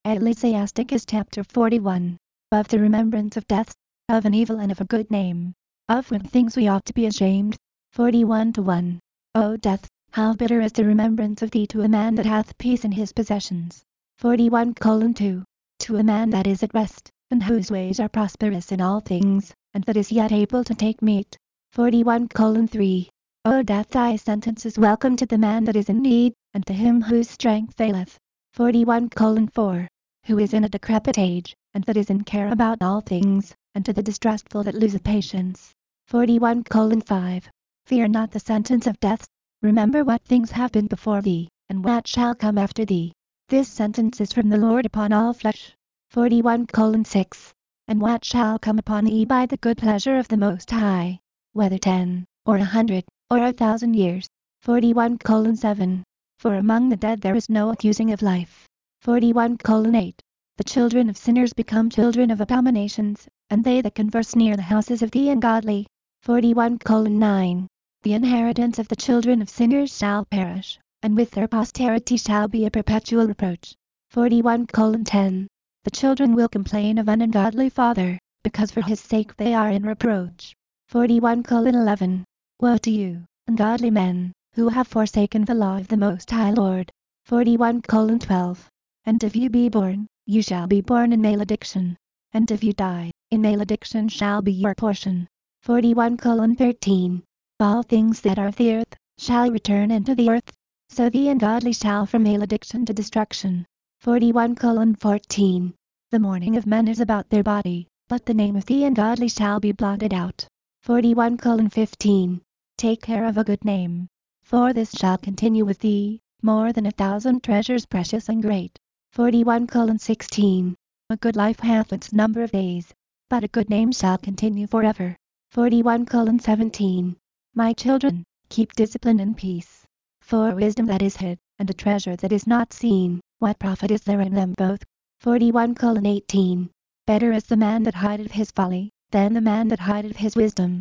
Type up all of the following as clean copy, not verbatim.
Ecclesiasticus chapter 41. Of the remembrance of death, of an evil and of a good name, of what things we ought to be ashamed. 41:1. O death, how bitter is the remembrance of thee to a man that hath peace in his possessions. 41:2. To a man that is at rest, and whose ways are prosperous in all things, and that is yet able to take meat. 41:3. O death, thy sentence is welcome to the man that is in need, and to him whose strength faileth. 41:4. Who is in a decrepit age, and that is in care about all things, and to the distrustful that loseth patience. 41:5. Fear not the sentence of death. Remember what things have been before thee, and what shall come after thee. This sentence is from the Lord upon all flesh. 41:6. And what shall come upon thee by the good pleasure of the Most High, whether 10, or 100, or 1,000 years. 41:7. For among the dead there is no accusing of life. 41:8. The children of sinners become children of abominations, and they that converse near the houses of the ungodly. 41:9. The inheritance of the children of sinners shall perish, and with their posterity shall be a perpetual reproach. 41:10. The children will complain of an ungodly father, because for his sake they are in reproach. 41:11. Woe to you, ungodly men, who have forsaken the law of the Most High Lord. 41:12. And if you be born, you shall be born in malediction. And if you die, in malediction shall be your portion. 41:13. All things that are of the earth shall return into the earth, so the ungodly shall from malediction to destruction. 41:14. The mourning of men is about their body, but the name of the ungodly shall be blotted out. 41:15. Take care of a good name, for this shall continue with thee, more than 1,000 treasures precious and great. 41:16. A good life hath its number of days, but a good name shall continue forever. 41:17. My children, keep discipline and peace. For wisdom that is hid, and a treasure that is not seen, what profit is there in them both? 41:18. Better is the man that hideth his folly, than the man that hideth his wisdom.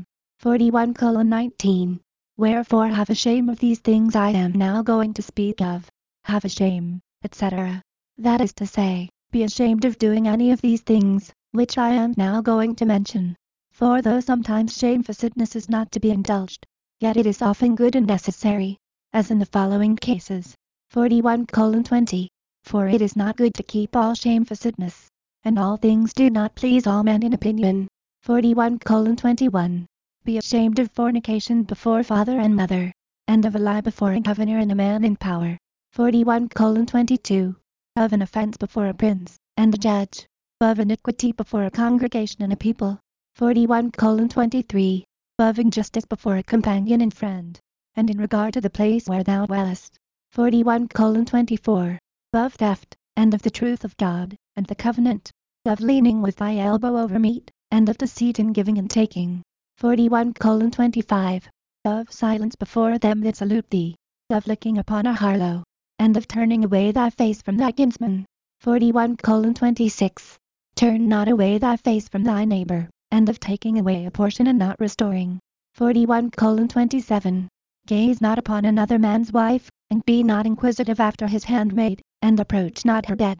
41:19. Wherefore have a shame of these things I am now going to speak of. Have a shame, etc. That is to say, be ashamed of doing any of these things, which I am now going to mention. For though sometimes shamefacedness is not to be indulged, yet it is often good and necessary, as in the following cases. 41:20. For it is not good to keep all shamefacedness, and all things do not please all men in opinion. 41:21. Be ashamed of fornication before father and mother, and of a lie before a governor and a man in power. 41:22. Of an offense before a prince and a judge, of iniquity before a congregation and a people. 41:23. Of injustice before a companion and friend, and in regard to the place where thou dwellest. 41:24. Of theft, and of the truth of God, and the covenant. Of leaning with thy elbow over meat, and of deceit in giving and taking. 41:25. Of silence before them that salute thee. Of looking upon a harlot, and of turning away thy face from thy kinsman. 41:26. Turn not away thy face from thy neighbor, and of taking away a portion and not restoring. 41:27. Gaze not upon another man's wife, and be not inquisitive after his handmaid, and approach not her bed.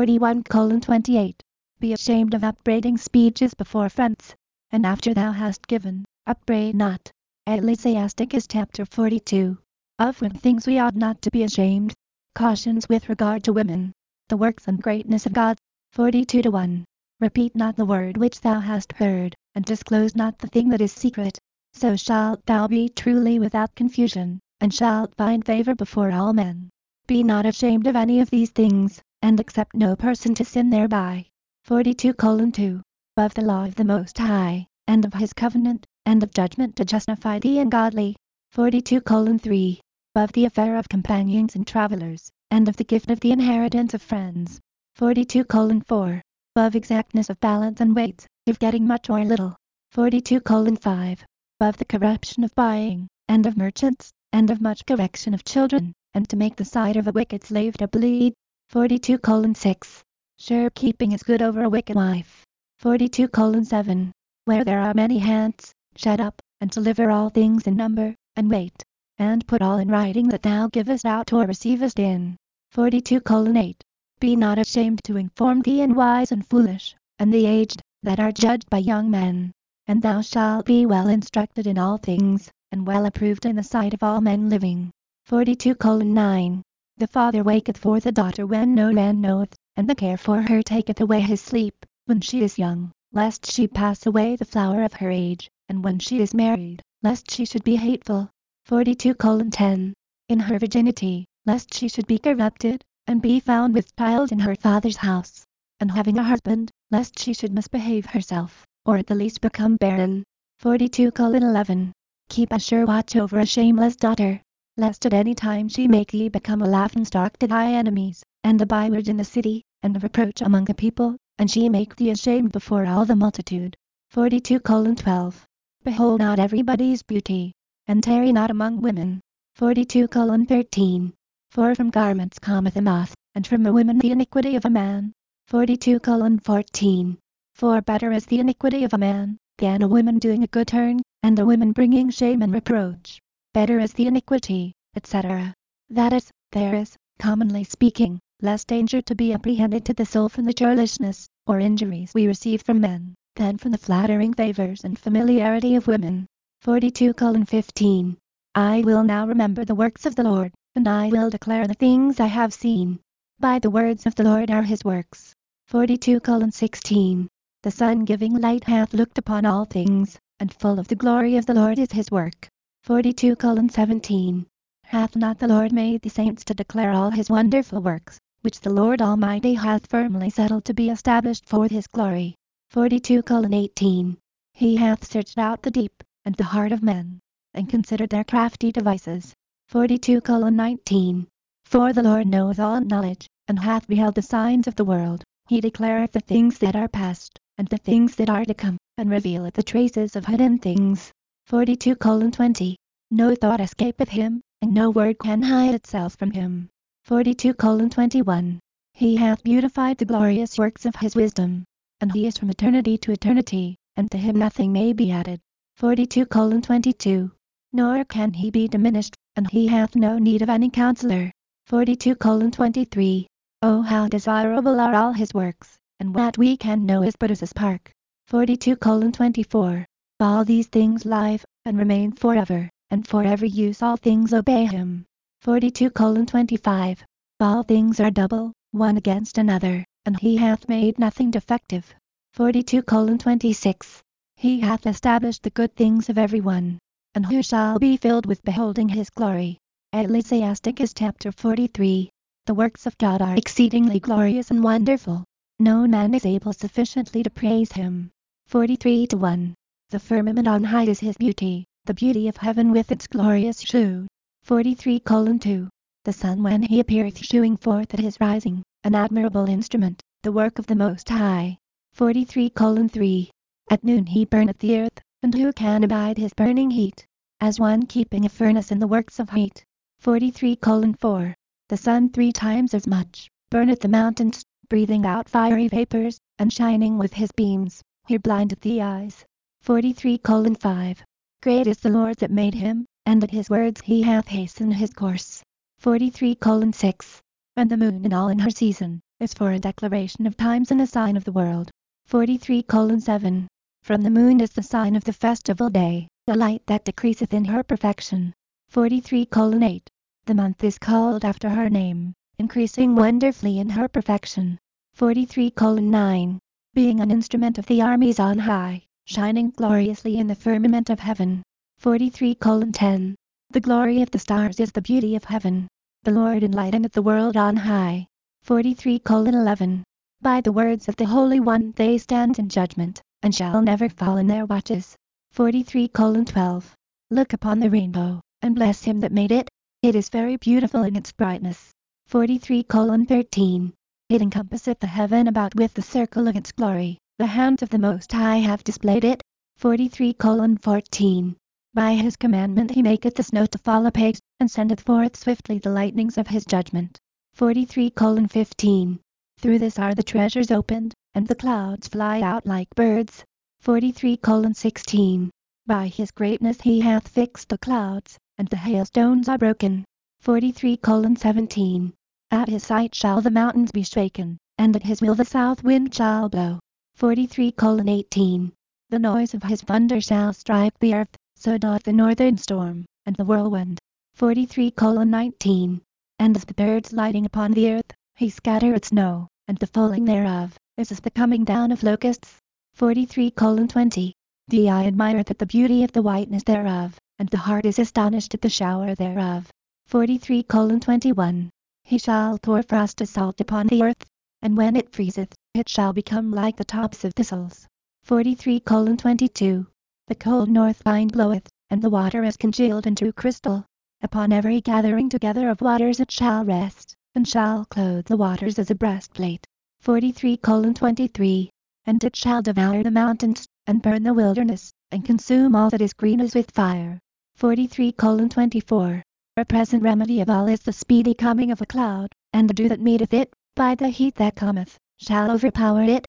41:28. Be ashamed of upbraiding speeches before friends, and after thou hast given, upbraid not. Ecclesiasticus chapter 42. Of what things we ought not to be ashamed. Cautions with regard to women. The works and greatness of God. 42:1. Repeat not the word which thou hast heard, and disclose not the thing that is secret. So shalt thou be truly without confusion, and shalt find favor before all men. Be not ashamed of any of these things, and accept no person to sin thereby. 42:2. Of the law of the Most High, and of his covenant, and of judgment to justify the ungodly. 42:3. Of the affair of companions and travelers, and of the gift of the inheritance of friends. 42:4. Of exactness of balance and weights, if getting much or little. 42:5. Of the corruption of buying, and of merchants, and of much correction of children, and to make the side of a wicked slave to bleed. 42:6. Sure keeping is good over a wicked wife. 42:7. Where there are many hands, shut up, and deliver all things in number, and wait, and put all in writing that thou givest out or receivest in. 42:8. Be not ashamed to inform the unwise and foolish, and the aged, that are judged by young men. And thou shalt be well instructed in all things, and well approved in the sight of all men living. 42:9. The father waketh for the daughter when no man knoweth, and the care for her taketh away his sleep, when she is young, lest she pass away the flower of her age, and when she is married, lest she should be hateful. 42:10. In her virginity, lest she should be corrupted, and be found with child in her father's house. And having a husband, lest she should misbehave herself, or at the least become barren. 42:11. Keep a sure watch over a shameless daughter, lest at any time she make thee become a laughingstock to thy enemies, and a byword in the city, and a reproach among the people, and she make thee ashamed before all the multitude. 42:12. Behold not everybody's beauty, and tarry not among women. 42:13. For from garments cometh a moth, and from a woman the iniquity of a man. 42:14. For better is the iniquity of a man, than a woman doing a good turn, and a woman bringing shame and reproach. Better is the iniquity, etc. That is, there is, commonly speaking, less danger to be apprehended to the soul from the churlishness, or injuries we receive from men, than from the flattering favors and familiarity of women. 42:15. I will now remember the works of the Lord, and I will declare the things I have seen. By the words of the Lord are his works. 42:16. The sun giving light hath looked upon all things, and full of the glory of the Lord is his work. 42:17. Hath not the Lord made the saints to declare all his wonderful works, which the Lord Almighty hath firmly settled to be established for his glory? 42:18. He hath searched out the deep, and the heart of men, and considered their crafty devices. 42:19. For the Lord knoweth all knowledge, and hath beheld the signs of the world. He declareth the things that are past, and the things that are to come, and revealeth the traces of hidden things. 42:20. No thought escapeth him, and no word can hide itself from him. 42:21. He hath beautified the glorious works of his wisdom, and he is from eternity to eternity, and to him nothing may be added. 42:22. Nor can he be diminished, and he hath no need of any counselor. 42:23. Oh, how desirable are all his works, and what we can know is but as a spark. 42:24. All these things live, and remain forever, and for every use all things obey him. 42:25. All things are double, one against another, and he hath made nothing defective. 42:26. He hath established the good things of every one, and who shall be filled with beholding his glory? Ecclesiasticus chapter 43. The works of God are exceedingly glorious and wonderful. No man is able sufficiently to praise him. 43:1. The firmament on high is his beauty, the beauty of heaven with its glorious shew. 43:2. The sun when he appeareth shewing forth at his rising, an admirable instrument, the work of the Most High. 43:3. At noon he burneth the earth, and who can abide his burning heat? As one keeping a furnace in the works of heat. 43:4. The sun 3 times as much, burneth the mountains, breathing out fiery vapors, and shining with his beams, he blindeth the eyes. 43:5. Great is the Lord that made him, and at his words he hath hastened his course. 43:6. And the moon in all in her season, is for a declaration of times and a sign of the world. 43:7. From the moon is the sign of the festival day, the light that decreaseth in her perfection. 43:8. The month is called after her name, increasing wonderfully in her perfection. 43:9. Being an instrument of the armies on high, shining gloriously in the firmament of heaven. 43:10. The glory of the stars is the beauty of heaven. The Lord enlighteneth the world on high. 43:11. By the words of the Holy One they stand in judgment, and shall never fall in their watches. 43:12. Look upon the rainbow, and bless him that made it. It is very beautiful in its brightness. 43:13. It encompasseth the heaven about with the circle of its glory. The hands of the Most High have displayed it. 43:14. By his commandment he maketh the snow to fall apace, and sendeth forth swiftly the lightnings of his judgment. 43:15. Through this are the treasures opened, and the clouds fly out like birds. 43:16. By his greatness he hath fixed the clouds, and the hailstones are broken. 43:17. At his sight shall the mountains be shaken, and at his will the south wind shall blow. 43:18. The noise of his thunder shall strike the earth, so doth the northern storm, and the whirlwind. 43:19. And as the birds lighting upon the earth, he scattereth snow, and the falling thereof is as the coming down of locusts. 43:20. The eye admireth at the beauty of the whiteness thereof, and the heart is astonished at the shower thereof. 43:21. He shall pour frost as salt upon the earth, and when it freezeth, it shall become like the tops of thistles. 43:22. The cold north wind bloweth, and the water is congealed into crystal. Upon every gathering together of waters it shall rest, and shall clothe the waters as a breastplate. 43:23. And it shall devour the mountains, and burn the wilderness, and consume all that is green as with fire. 43:24. A present remedy of all is the speedy coming of a cloud, and the dew that meeteth it, by the heat that cometh, shall overpower it.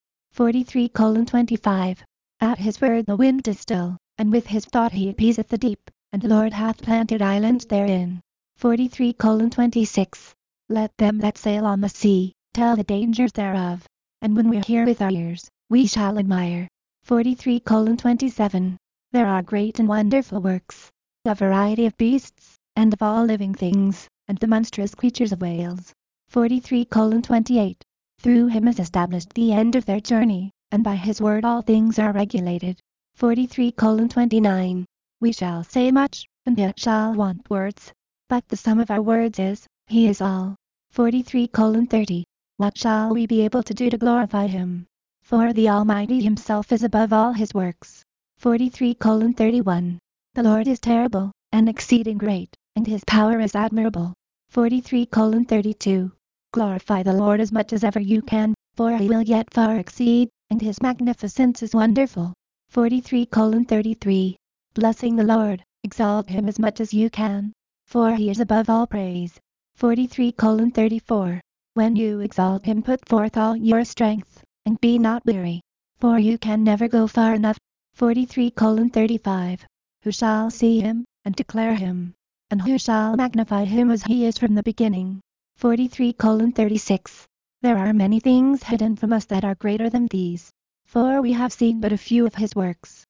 43:25. At his word the wind is still, and with his thought he appeaseth the deep, and the Lord hath planted islands therein. 43:26. Let them that sail on the sea tell the dangers thereof, and when we hear with our ears, we shall admire. 43:27. There are great and wonderful works, a variety of beasts, and of all living things, and the monstrous creatures of whales. 43:28. Through him is established the end of their journey, and by his word all things are regulated. 43:29. We shall say much, and yet shall want words. But the sum of our words is, he is all. 43:30. What shall we be able to do to glorify him? For the Almighty himself is above all his works. 43:31. The Lord is terrible, and exceeding great, and his power is admirable. 43:32. Glorify the Lord as much as ever you can, for he will yet far exceed, and his magnificence is wonderful. 43:33. Blessing the Lord, exalt him as much as you can, for he is above all praise. 43:34. When you exalt him, put forth all your strength, and be not weary, for you can never go far enough. 43:35. Who shall see him, and declare him? And who shall magnify him as he is from the beginning? 43:36. There are many things hidden from us that are greater than these, for we have seen but a few of his works.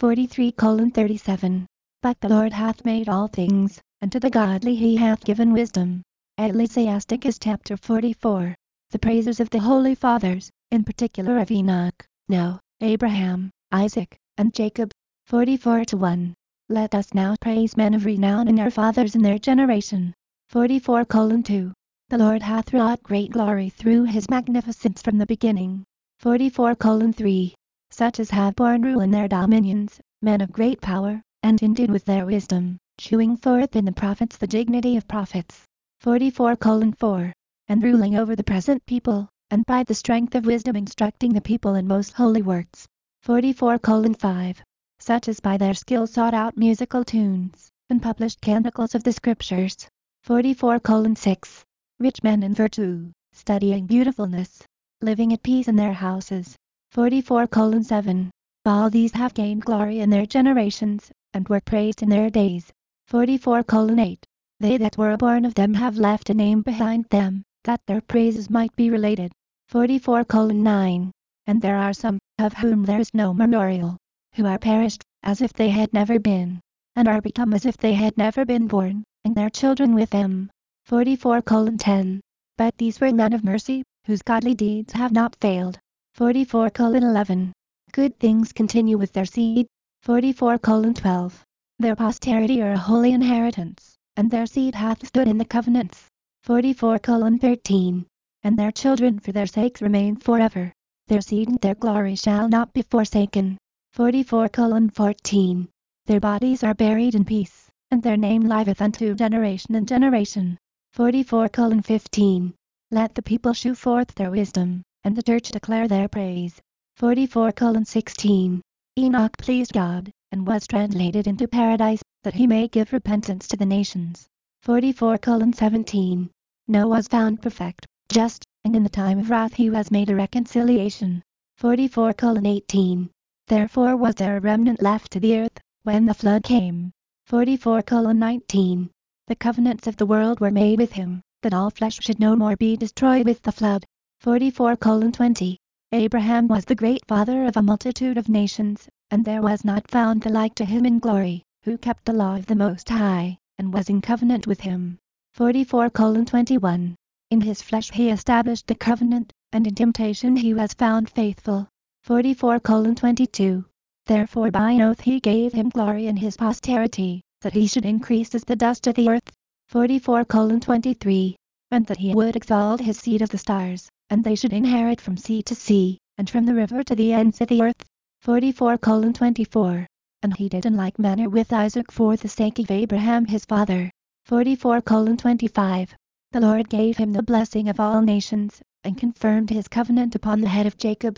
43:37. But the Lord hath made all things, and to the godly he hath given wisdom. Ecclesiasticus chapter 44. The praises of the holy fathers, in particular of Enoch, Noah, Abraham, Isaac, and Jacob. 44:1. Let us now praise men of renown in our fathers in their generation. 44:2. The Lord hath wrought great glory through his magnificence from the beginning. 44:3. Such as have borne rule in their dominions, men of great power, and endued with their wisdom, shewing forth in the prophets the dignity of prophets. 44:4. And ruling over the present people, and by the strength of wisdom instructing the people in most holy works. 44:5. Such as by their skill sought out musical tunes, and published canticles of the Scriptures. 44:6. Rich men in virtue, studying beautifulness, living at peace in their houses. 44:7. All these have gained glory in their generations, and were praised in their days. 44:8. They that were born of them have left a name behind them, that their praises might be related. 44:9. And there are some, of whom there is no memorial, who are perished, as if they had never been, and are become as if they had never been born, and their children with them. 44:10. But these were men of mercy, whose godly deeds have not failed. 44:11. Good things continue with their seed. 44:12. Their posterity are a holy inheritance, and their seed hath stood in the covenants. 44:13. And their children for their sakes remain forever. Their seed and their glory shall not be forsaken. 44:14. Their bodies are buried in peace, and their name liveth unto generation and generation. 44:15. Let the people shew forth their wisdom, and the church declare their praise. 44:16. Enoch pleased God, and was translated into paradise, that he may give repentance to the nations. 44:17. Noah was found perfect, just, and in the time of wrath he was made a reconciliation. 44:18. Therefore was there a remnant left to the earth, when the flood came. 44:19. The covenants of the world were made with him, that all flesh should no more be destroyed with the flood. 44:20 Abraham was the great father of a multitude of nations, and there was not found the like to him in glory, who kept the law of the Most High, and was in covenant with him. 44:21 In his flesh he established the covenant, and in temptation he was found faithful. 44:22 Therefore by an oath he gave him glory in his posterity, that he should increase as the dust of the earth. 44:23 And that he would exalt his seed as the stars, and they should inherit from sea to sea, and from the river to the ends of the earth. 44:24 And he did in like manner with Isaac for the sake of Abraham his father. 44:25 The Lord gave him the blessing of all nations, and confirmed his covenant upon the head of Jacob.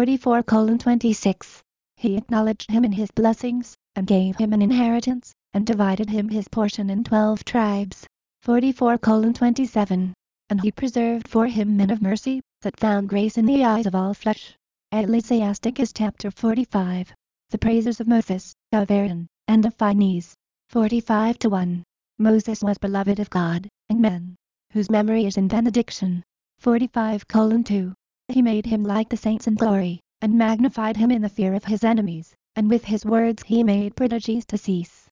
44:26 He acknowledged him in his blessings, and gave him an inheritance, and divided him his portion in 12 tribes. 44:27 And he preserved for him men of mercy, that found grace in the eyes of all flesh. Ecclesiasticus chapter 45 The praises of Moses, of Aaron, and of Phinehas. 45:1 Moses was beloved of God, and men, whose memory is in benediction. 45:2 He made him like the saints in glory, and magnified him in the fear of his enemies, and with his words he made prodigies to cease.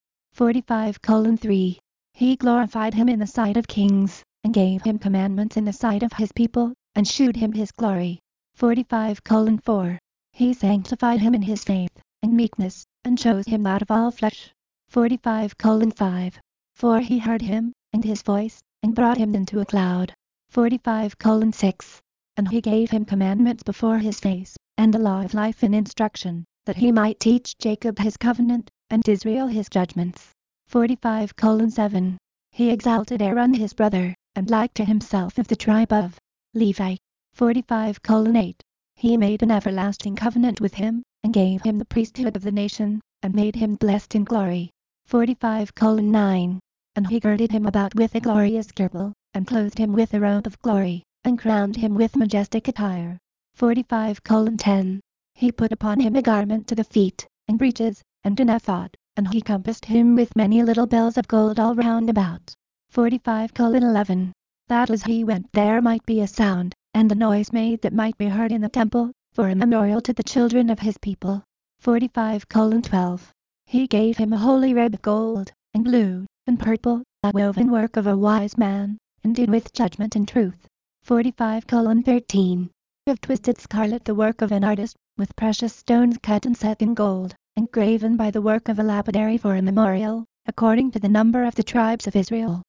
45:3 He glorified him in the sight of kings, and gave him commandments in the sight of his people, and shewed him his glory. 45:4 He sanctified him in his faith, and meekness, and chose him out of all flesh. 45:5 For he heard him, and his voice, and brought him into a cloud. 45:6 And he gave him commandments before his face, and the law of life in instruction, that he might teach Jacob his covenant, and Israel his judgments. 45:7 He exalted Aaron his brother, and like to himself of the tribe of Levi. 45:8 He made an everlasting covenant with him, and gave him the priesthood of the nation, and made him blessed in glory. 45:9 And he girded him about with a glorious girdle, and clothed him with a robe of glory, and crowned him with majestic attire. 45:10 He put upon him a garment to the feet, and breeches, and an ephod, and he compassed him with many little bells of gold all round about. 45:11 That as he went there might be a sound, and a noise made that might be heard in the temple, for a memorial to the children of his people. 45:12 He gave him a holy robe of gold, and blue, and purple, a woven work of a wise man, and did with judgment and truth. 45:13 Of twisted scarlet the work of an artist, with precious stones cut and set in gold, and graven by the work of a lapidary for a memorial, according to the number of the tribes of Israel.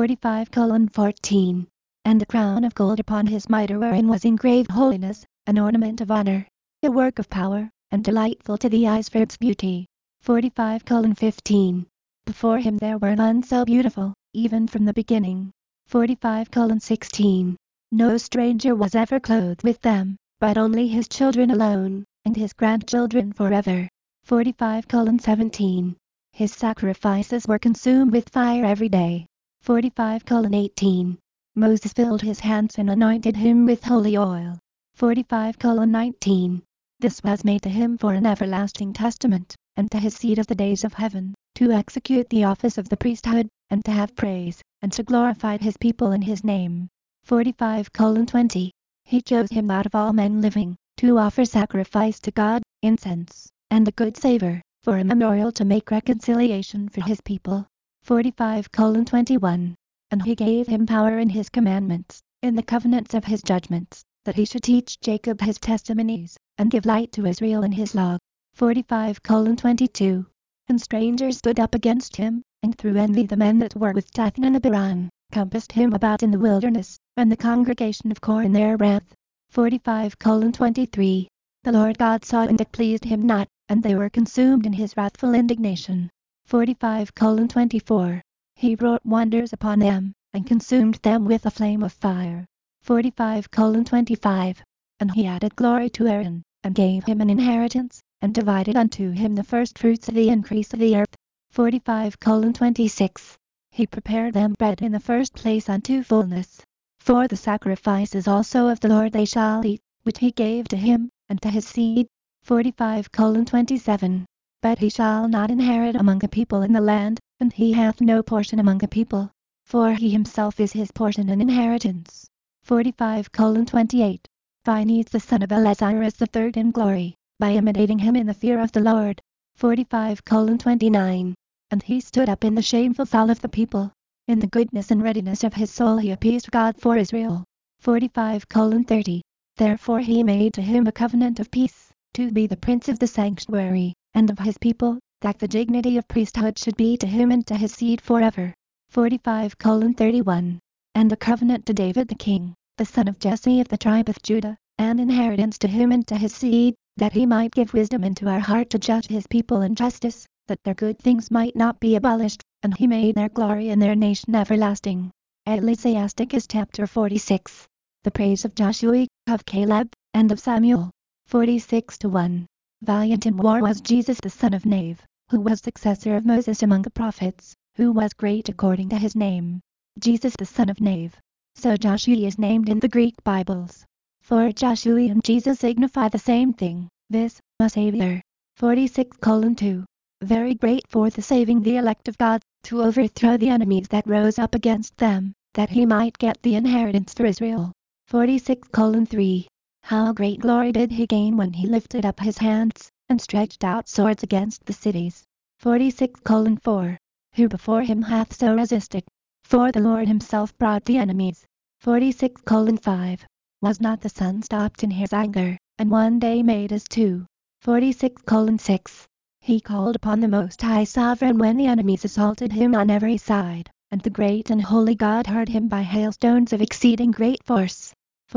45:14 And a crown of gold upon his mitre wherein was engraved holiness, an ornament of honor, a work of power, and delightful to the eyes for its beauty. 45:15 Before him there were none so beautiful, even from the beginning. 45:16 No stranger was ever clothed with them, but only his children alone, and his grandchildren forever. 45:17 His sacrifices were consumed with fire every day. 45:18 Moses filled his hands and anointed him with holy oil. 45:19 This was made to him for an everlasting testament, and to his seed of the days of heaven, to execute the office of the priesthood, and to have praise, and to glorify his people in his name. 45:20 He chose him out of all men living, to offer sacrifice to God, incense, and a good savor, for a memorial to make reconciliation for his people. 45:21 And he gave him power in his commandments, in the covenants of his judgments, that he should teach Jacob his testimonies, and give light to Israel in his law. 45:22 And strangers stood up against him, and through envy the men that were with Dathan and Abiram, compassed him about in the wilderness, and the congregation of Kor in their wrath. 45:23 The Lord God saw and it pleased him not, and they were consumed in his wrathful indignation. 45:24 He wrought wonders upon them, and consumed them with a flame of fire. 45:25 And he added glory to Aaron, and gave him an inheritance, and divided unto him the firstfruits of the increase of the earth. 45:26 He prepared them bread in the first place unto fullness. For the sacrifices also of the Lord they shall eat, which he gave to him, and to his seed. 45:27 But he shall not inherit among the people in the land, and he hath no portion among the people. for he himself is his portion and inheritance. 45:28. Phinehas the son of Eleazar is the third in glory, by imitating him in the fear of the Lord. 45:29. And he stood up in the shameful fall of the people. In the goodness and readiness of his soul he appeased God for Israel. 45:30. Therefore he made to him a covenant of peace, to be the prince of the sanctuary, and of his people, that the dignity of priesthood should be to him and to his seed forever. 45:31. And a covenant to David the king, the son of Jesse of the tribe of Judah, an inheritance to him and to his seed, that he might give wisdom into our heart to judge his people in justice, that their good things might not be abolished, and he made their glory and their nation everlasting. Ecclesiasticus chapter 46. The praise of Joshua, of Caleb, and of Samuel. 46:1. Valiant in war was Jesus the son of Nave, who was successor of Moses among the prophets, who was great according to his name. Jesus the son of Nave. So Joshua is named in the Greek Bibles. For Joshua and Jesus signify the same thing, viz., a Savior. 46:2. Very great for the saving the elect of God, to overthrow the enemies that rose up against them, that he might get the inheritance for Israel. 46:3. How great glory did he gain when he lifted up his hands, and stretched out swords against the cities. 46:4. Who before him hath so resisted? For the Lord himself brought the enemies. 46:5. Was not the sun stopped in his anger, and one day made as two? 46:6. He called upon the Most High Sovereign when the enemies assaulted him on every side, and the great and holy God heard him by hailstones of exceeding great force.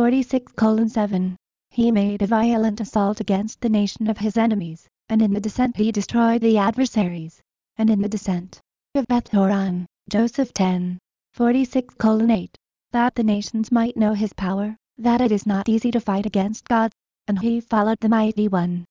46:7. He made a violent assault against the nation of his enemies, and in the descent he destroyed the adversaries. And in the descent of Beth-horon, Joseph 10. 46:8. That the nations might know his power, that it is not easy to fight against God, and he followed the mighty one.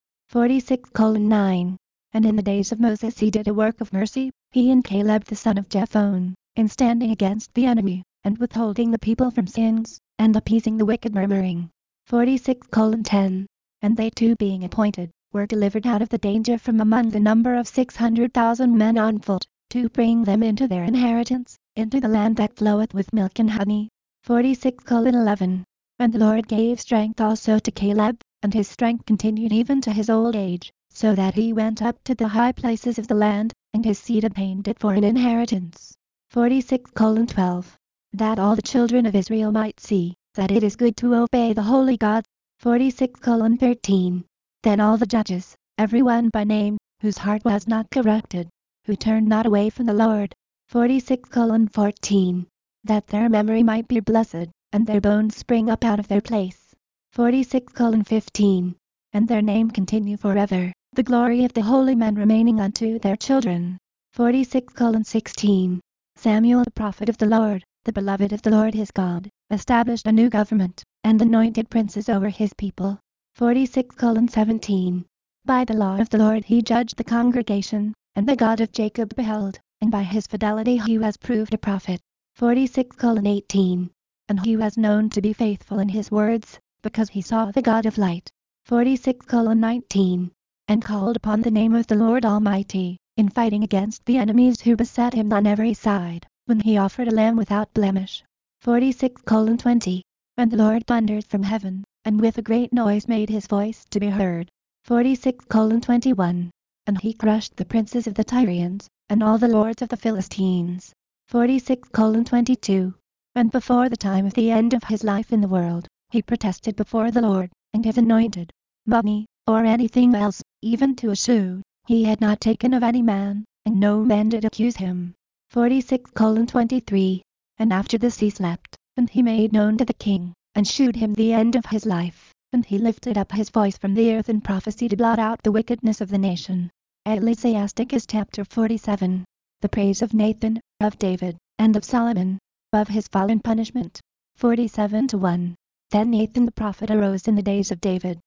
46:9. And in the days of Moses he did a work of mercy, he and Caleb the son of Jephunneh, in standing against the enemy, and withholding the people from sins, and appeasing the wicked murmuring. 46:10. And they too being appointed, were delivered out of the danger from among the number of 600,000 men on foot, to bring them into their inheritance, into the land that floweth with milk and honey. 46:11. And the Lord gave strength also to Caleb, and his strength continued even to his old age, so that he went up to the high places of the land, and his seed obtained it for an inheritance. 46:12. That all the children of Israel might see, that it is good to obey the holy God. 46:13. Then all the judges, every one by name, whose heart was not corrupted, who turned not away from the Lord. 46:14. That their memory might be blessed, and their bones spring up out of their place. 46:15. And their name continue forever, the glory of the holy men remaining unto their children. 46:16. Samuel the prophet of the Lord, the beloved of the Lord his God, established a new government, and anointed princes over his people. 46:17. By the law of the Lord he judged the congregation, and the God of Jacob beheld, and by his fidelity he was proved a prophet. 46:18. And he was known to be faithful in his words, because he saw the God of light. 46:19. And called upon the name of the Lord Almighty, in fighting against the enemies who beset him on every side, when he offered a lamb without blemish. 46:20. And the Lord thundered from heaven, and with a great noise made his voice to be heard. 46:21. And he crushed the princes of the Tyrians, and all the lords of the Philistines. 46:22. And before the time of the end of his life in the world, he protested before the Lord, and his anointed, money, or anything else, even to a shoe, he had not taken of any man, and no man did accuse him. 46:23. And after this he slept, and he made known to the king, and shewed him the end of his life, and he lifted up his voice from the earth and prophesied to blot out the wickedness of the nation. Ecclesiasticus chapter 47. The praise of Nathan, of David, and of Solomon, of his fall and punishment. 47:1. Then Nathan the prophet arose in the days of David.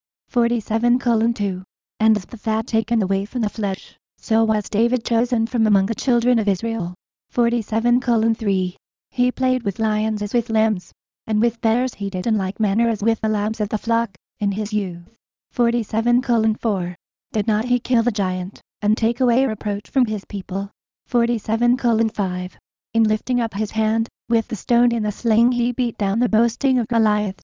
47:2. And as the fat taken away from the flesh, so was David chosen from among the children of Israel. 47:3. He played with lions as with lambs, and with bears he did in like manner as with the lambs of the flock, in his youth. 47:4. Did not he kill the giant, and take away reproach from his people? 47:5. in lifting up his hand, with the stone in the sling he beat down the boasting of Goliath.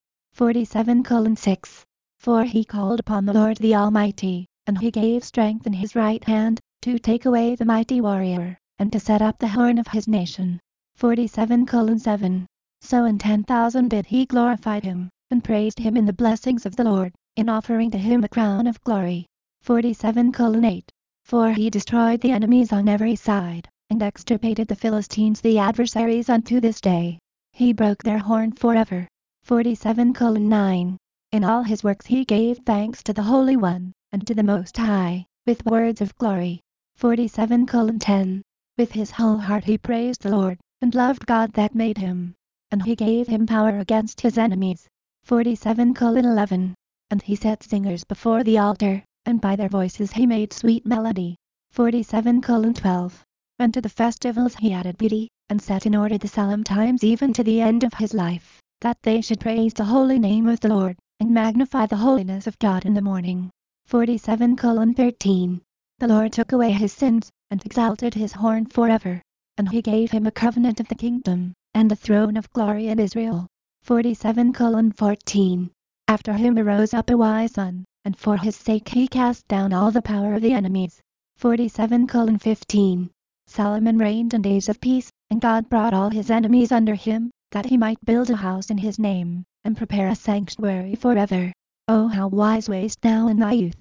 47:6. For he called upon the Lord the Almighty, and he gave strength in his right hand, to take away the mighty warrior, and to set up the horn of his nation. 47:7. So in 10,000 did he glorify him, and praised him in the blessings of the Lord, in offering to him a crown of glory. 47:8. For he destroyed the enemies on every side, and extirpated the Philistines the adversaries unto this day. He broke their horn forever. 47:9. In all his works he gave thanks to the Holy One, and to the Most High, with words of glory. 47:10. With his whole heart he praised the Lord, and loved God that made him. And he gave him power against his enemies. 47:11. And he set singers before the altar, and by their voices he made sweet melody. 47:12. And to the festivals he added beauty, and set in order the solemn times even to the end of his life, that they should praise the holy name of the Lord, and magnify the holiness of God in the morning. 47:13. The Lord took away his sins, and exalted his horn forever. And he gave him a covenant of the kingdom, and a throne of glory in Israel. 47:14. After him arose up a wise son, and for his sake he cast down all the power of the enemies. 47:15. Solomon reigned in days of peace, and God brought all his enemies under him, that he might build a house in his name, and prepare a sanctuary forever. O how wise wast thou in thy youth!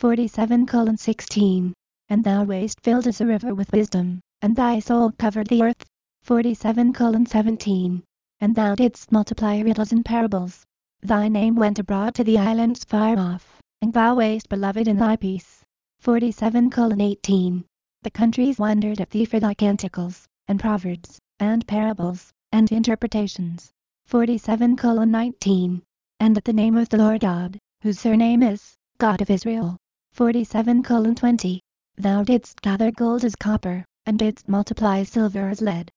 47:16. And thou wast filled as a river with wisdom, and thy soul covered the earth. 47:17. And thou didst multiply riddles and parables. Thy name went abroad to the islands far off, and thou wast beloved in thy peace. 47:18. The countries wondered at thee for thy canticles, and proverbs, and parables, and interpretations. 47:19. And at the name of the Lord God, whose surname is, God of Israel. 47:20. Thou didst gather gold as copper, and didst multiply silver as lead.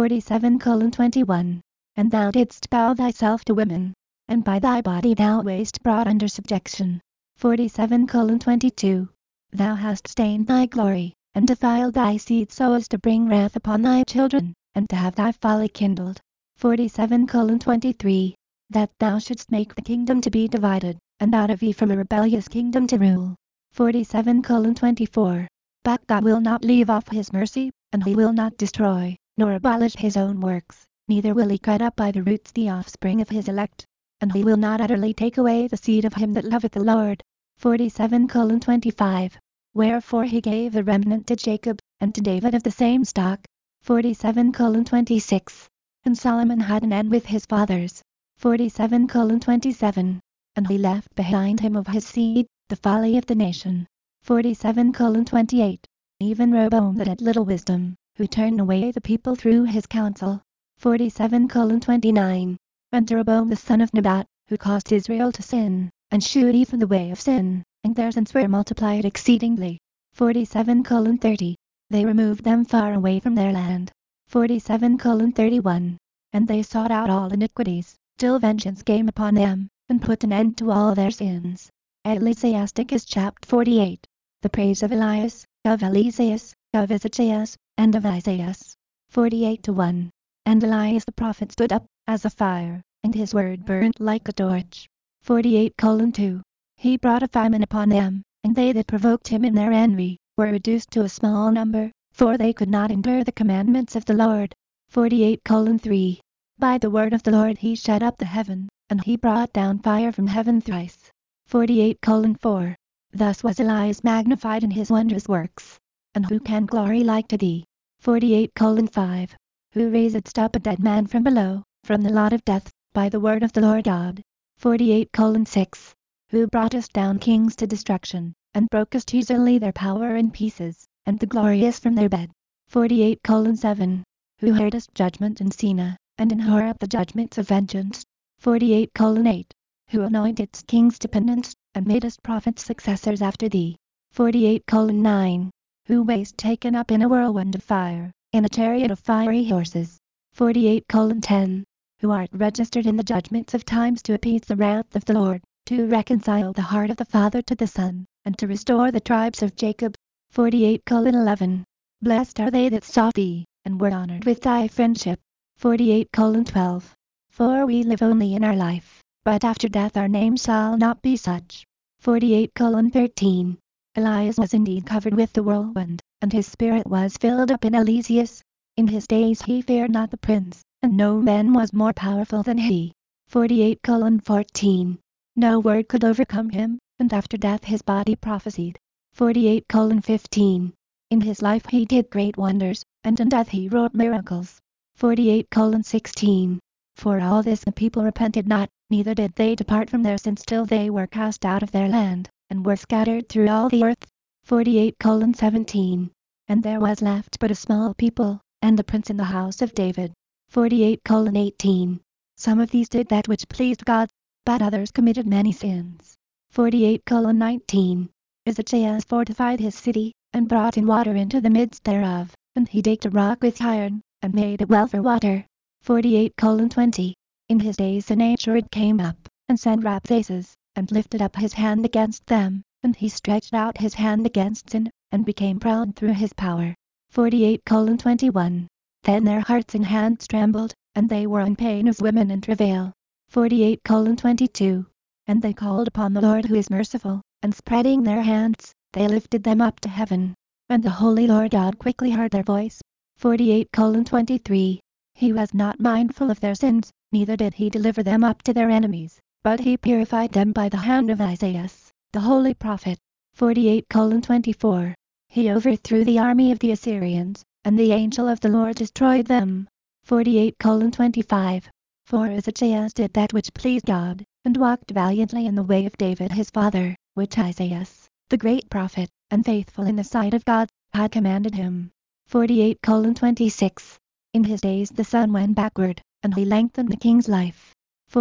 47:21. And thou didst bow thyself to women, and by thy body thou wast brought under subjection. 47:22. Thou hast stained thy glory, and defiled thy seed so as to bring wrath upon thy children, and to have thy folly kindled. 47:23. That thou shouldst make the kingdom to be divided, and out of Ephraim a rebellious kingdom to rule. 47:24. But God will not leave off his mercy, and he will not destroy, nor abolish his own works, neither will he cut up by the roots the offspring of his elect. And he will not utterly take away the seed of him that loveth the Lord. 47:25. Wherefore he gave the remnant to Jacob, and to David of the same stock. 47:26. And Solomon had an end with his fathers. 47:27. And he left behind him of his seed, the folly of the nation. 47:28. Even Rehoboam that had little wisdom, who turned away the people through his counsel. 47:29. And Jeroboam the son of Nebat, who caused Israel to sin, and shewed even the way of sin, and their sins were multiplied exceedingly. 47:30. They removed them far away from their land. 47:31. And they sought out all iniquities, till vengeance came upon them, and put an end to all their sins. Ecclesiasticus chapter 48. The praise of Elias, of Eliseus, of Ezechias, and of Isaias. 48:1. And Elias the prophet stood up, as a fire, and his word burnt like a torch. 48:2. He brought a famine upon them, and they that provoked him in their envy, were reduced to a small number, for they could not endure the commandments of the Lord. 48:3. By the word of the Lord he shut up the heaven, and he brought down fire from heaven thrice. 48:4. Thus was Elias magnified in his wondrous works. And who can glory like to thee? 48:5. Who raisedst up a dead man from below, from the lot of death, by the word of the Lord God. 48:6. Who broughtest down kings to destruction, and brokest easily their power in pieces, and the glorious from their bed. 48:7. Who heardest judgment in Sina, and in Horeb the judgments of vengeance. 48:8. Who anointedst kings dependents, and madest prophets successors after thee. 48:9. Who wast taken up in a whirlwind of fire, in a chariot of fiery horses. 48:10. Who art registered in the judgments of times to appease the wrath of the Lord, to reconcile the heart of the Father to the Son, and to restore the tribes of Jacob. 48:11. Blessed are they that sought thee, and were honored with thy friendship. 48:12. For we live only in our life, but after death our name shall not be such. 48:13. Elias was indeed covered with the whirlwind, and his spirit was filled up in Elysius. In his days he feared not the prince, and no man was more powerful than he. 48:14. No word could overcome him, and after death his body prophesied. 48:15. In his life he did great wonders, and in death he wrought miracles. 48:16. For all this the people repented not, neither did they depart from their sins till they were cast out of their land, and were scattered through all the earth. 48:17. And there was left but a small people, and the prince in the house of David. 48:18. Some of these did that which pleased God, but others committed many sins. 48:19. Ezekias fortified his city, and brought in water into the midst thereof, and he digged a rock with iron, and made it well for water. 48:20. In his days Sennacherib came up, and sent Rabsaces, and lifted up his hand against them, and he stretched out his hand against Sin, and became proud through his power. 48:21. Then their hearts and hands trembled, and they were in pain as women in travail. 48:22. And they called upon the Lord who is merciful, and spreading their hands, they lifted them up to heaven. And the Holy Lord God quickly heard their voice. 48:23. He was not mindful of their sins, neither did he deliver them up to their enemies, but he purified them by the hand of Isaias, the holy prophet. 48:24. He overthrew the army of the Assyrians, and the angel of the Lord destroyed them. 48:25. For Ezekias did that which pleased God, and walked valiantly in the way of David his father, which Isaias, the great prophet, and faithful in the sight of God, had commanded him. 48:26. In his days the sun went backward, and he lengthened the king's life.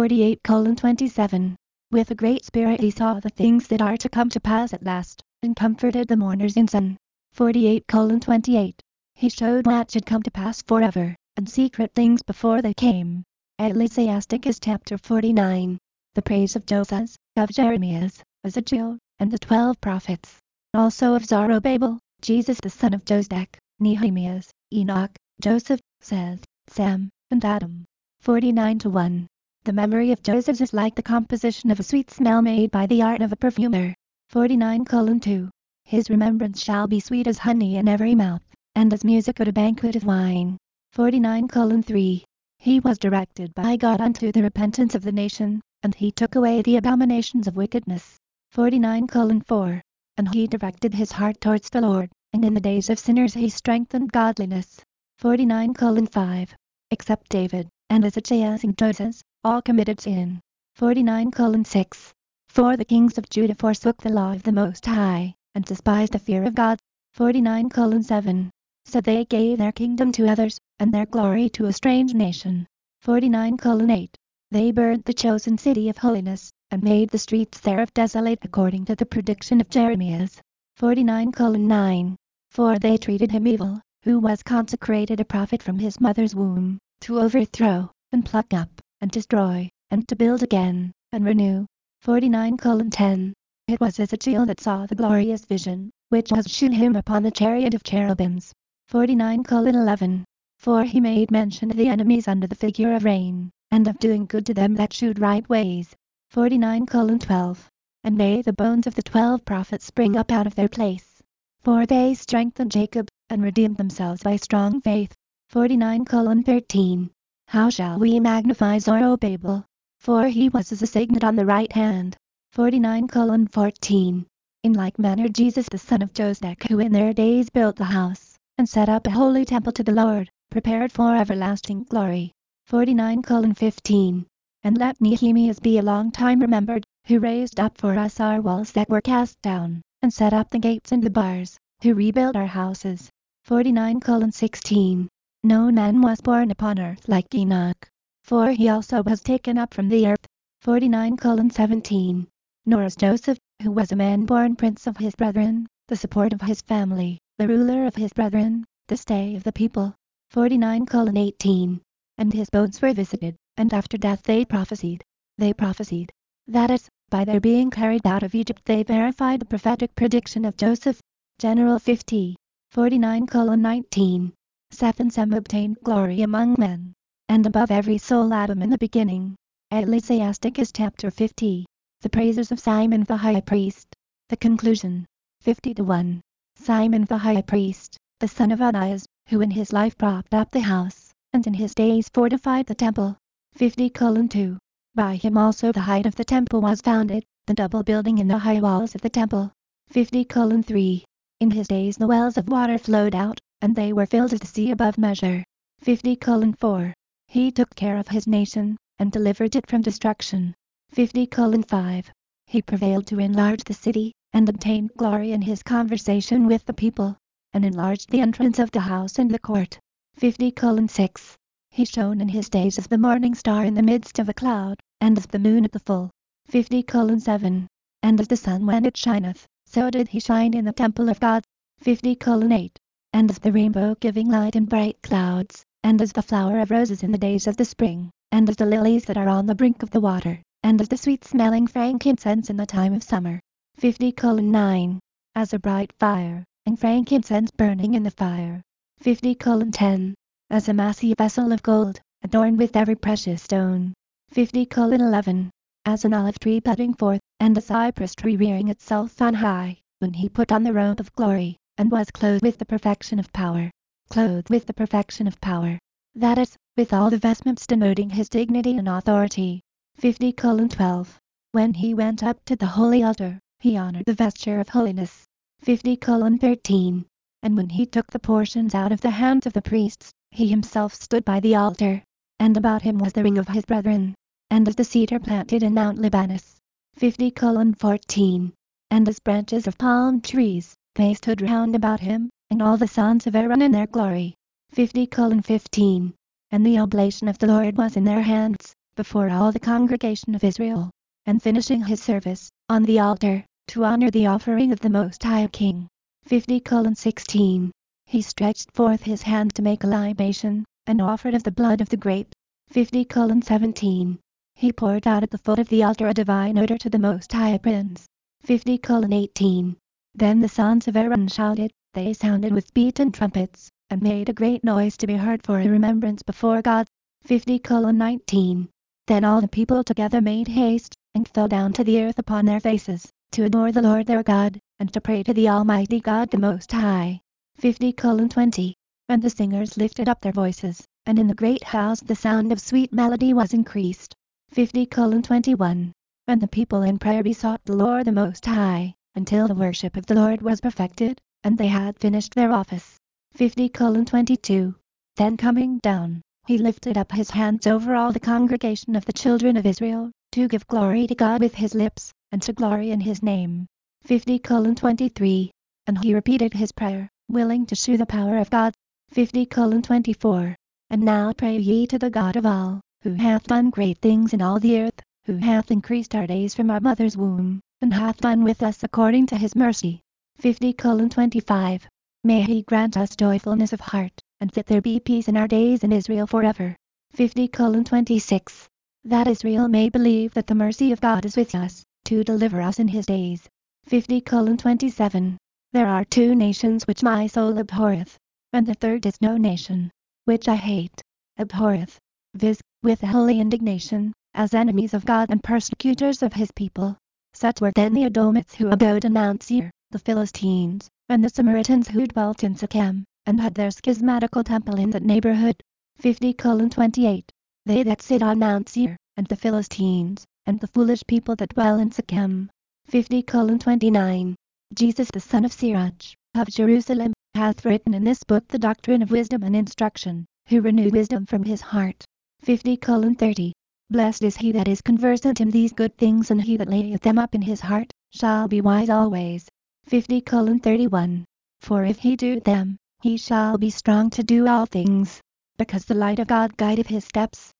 48:27. With a great spirit he saw the things that are to come to pass at last, and comforted the mourners in Zion. 48:28. He showed what should come to pass forever, and secret things before they came. Ecclesiasticus chapter 49. The praise of Josiah, of Jeremias, Ezekiel, and the 12 prophets. Also of Zorobabel, Jesus the son of Josedek, Nehemias, Enoch, Joseph, Seth, Sam, and Adam. 49:1. The memory of Joseph is like the composition of a sweet smell made by the art of a perfumer. 49:2. His remembrance shall be sweet as honey in every mouth, and as music at a banquet of wine. 49:3. He was directed by God unto the repentance of the nation, and he took away the abominations of wickedness. 49:4. And he directed his heart towards the Lord, and in the days of sinners he strengthened godliness. 49:5. Except David, and Ezekias and Josiah, all committed sin. 49:6. For the kings of Judah forsook the law of the Most High, and despised the fear of God. 49:7. So they gave their kingdom to others, and their glory to a strange nation. 49:8. They burned the chosen city of holiness, and made the streets thereof desolate according to the prediction of Jeremias. 49:9. For they treated him evil, who was consecrated a prophet from his mother's womb, to overthrow, and pluck up, and destroy, and to build again, and renew. 49:10. It was Ezekiel that saw the glorious vision, which was shewn him upon the chariot of cherubims. 49:11. For he made mention of the enemies under the figure of rain, and of doing good to them that shewed right ways. 49:12. And may the bones of the 12 prophets spring up out of their place. For they strengthened Jacob, and redeemed themselves by strong faith. 49:13. How shall we magnify Zorobabel? For he was as a signet on the right hand. 49:14. In like manner Jesus the son of Josedek, who in their days built the house, and set up a holy temple to the Lord, prepared for everlasting glory. 49:15. And let Nehemias be a long time remembered, who raised up for us our walls that were cast down, and set up the gates and the bars, who rebuilt our houses. 49:16. No man was born upon earth like Enoch, for he also was taken up from the earth. 49:17. Nor is Joseph, who was a man born prince of his brethren, the support of his family, the ruler of his brethren, the stay of the people. 49:18. And his bones were visited, and after death they prophesied. They prophesied. That is, by their being carried out of Egypt they verified the prophetic prediction of Joseph. General 50. 49:19. Seth and Sem obtained glory among men, and above every soul Adam in the beginning. Ecclesiasticus chapter 50. The praises of Simon the high priest. The conclusion. 50-1. Simon the high priest, the son of Ananias, who in his life propped up the house, and in his days fortified the temple. 50:2. By him also the height of the temple was founded, the double building in the high walls of the temple. 50:3. In his days the wells of water flowed out, and they were filled as the sea above measure. 50:4. He took care of his nation, and delivered it from destruction. 50:5. He prevailed to enlarge the city, and obtained glory in his conversation with the people, and enlarged the entrance of the house and the court. 50:6. He shone in his days as the morning star in the midst of a cloud, and as the moon at the full. 50:7. And as the sun when it shineth, so did he shine in the temple of God. 50:8. And as the rainbow giving light in bright clouds, and as the flower of roses in the days of the spring, and as the lilies that are on the brink of the water, and as the sweet-smelling frankincense in the time of summer. 50:9. As a bright fire, and frankincense burning in the fire. 50:10. As a massy vessel of gold, adorned with every precious stone. 50:11. As an olive tree budding forth, and a cypress tree rearing itself on high, when he put on the robe of glory, and was clothed with the perfection of power. Clothed with the perfection of power. That is, with all the vestments denoting his dignity and authority. 50:12. When he went up to the holy altar, he honored the vesture of holiness. 50:13. And when he took the portions out of the hands of the priests, he himself stood by the altar, and about him was the ring of his brethren, and as the cedar planted in Mount Libanus. 50:14. And as branches of palm trees, they stood round about him, and all the sons of Aaron in their glory. 50:15. And the oblation of the Lord was in their hands, before all the congregation of Israel. And finishing his service, on the altar, to honor the offering of the Most High King. 50:16. He stretched forth his hand to make a libation, and offered of the blood of the grape. 50:17. He poured out at the foot of the altar a divine odor to the Most High Prince. 50:18. Then the sons of Aaron shouted, they sounded with beaten trumpets, and made a great noise to be heard for a remembrance before God. 50:19. Then all the people together made haste, and fell down to the earth upon their faces, to adore the Lord their God, and to pray to the Almighty God the Most High. 50:20. And the singers lifted up their voices, and in the great house the sound of sweet melody was increased. 50:21. And the people in prayer besought the Lord the Most High, until the worship of the Lord was perfected, and they had finished their office. 50:22. Then coming down, he lifted up his hands over all the congregation of the children of Israel, to give glory to God with his lips, and to glory in his name. 50:23. And he repeated his prayer, willing to shew the power of God. 50:24. And now pray ye to the God of all, who hath done great things in all the earth, who hath increased our days from our mother's womb, and hath done with us according to his mercy. 50:25. May he grant us joyfulness of heart, and that there be peace in our days in Israel forever. 50:26. That Israel may believe that the mercy of God is with us, to deliver us in his days. 50:27. There are two nations which my soul abhorreth, and the third is no nation, which I hate, abhorreth, viz., with holy indignation, as enemies of God and persecutors of his people. Such were then the Edomites who abode in Mount Seir, the Philistines, and the Samaritans who dwelt in Shechem, and had their schismatical temple in that neighborhood. 50:28. They that sit on Mount Seir, and the Philistines, and the foolish people that dwell in Shechem. 50:29. Jesus the son of Sirach, of Jerusalem, hath written in this book the doctrine of wisdom and instruction, who renewed wisdom from his heart. 50:30. Blessed is he that is conversant in these good things, and he that layeth them up in his heart, shall be wise always. 50:31. For if he do them, he shall be strong to do all things, because the light of God guideth his steps.